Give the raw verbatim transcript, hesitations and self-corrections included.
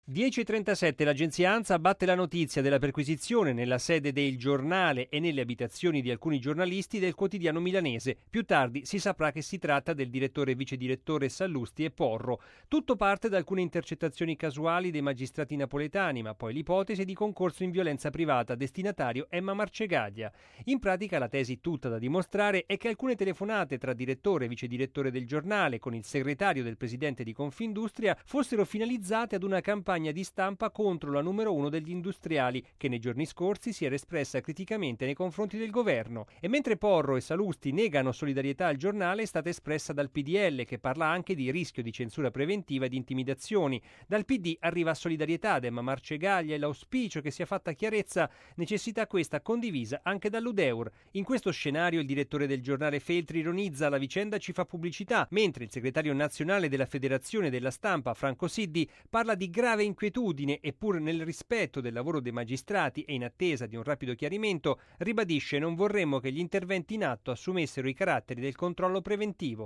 dieci e trentasette l'agenzia ANSA batte la notizia della perquisizione nella sede del Giornale e nelle abitazioni di alcuni giornalisti del quotidiano milanese. Più tardi si saprà che si tratta del direttore e vice direttore Sallusti e Porro. Tutto parte da alcune intercettazioni casuali dei magistrati napoletani, ma poi l'ipotesi di concorso in violenza privata, destinatario Emma Marcegaglia. In pratica la tesi tutta da dimostrare è che alcune telefonate tra direttore e vice direttore del Giornale con il segretario del presidente di Confindustria fossero finalizzate ad una campagna di stampa contro la numero uno degli industriali, che nei giorni scorsi si era espressa criticamente nei confronti del governo. E mentre Porro e Sallusti negano solidarietà al Giornale, è stata espressa dal P D L, che parla anche di rischio di censura preventiva e di intimidazioni. Dal P D arriva solidarietà ad Emma Marcegaglia e l'auspicio che sia fatta chiarezza, necessità questa condivisa anche dall'U D E U R. In questo scenario il direttore del Giornale Feltri ironizza: la vicenda ci fa pubblicità, mentre il segretario nazionale della Federazione della Stampa, Franco Siddi, parla di grave inquietudine e, pur nel rispetto del lavoro dei magistrati e in attesa di un rapido chiarimento, ribadisce: non vorremmo che gli interventi in atto assumessero i caratteri del controllo preventivo.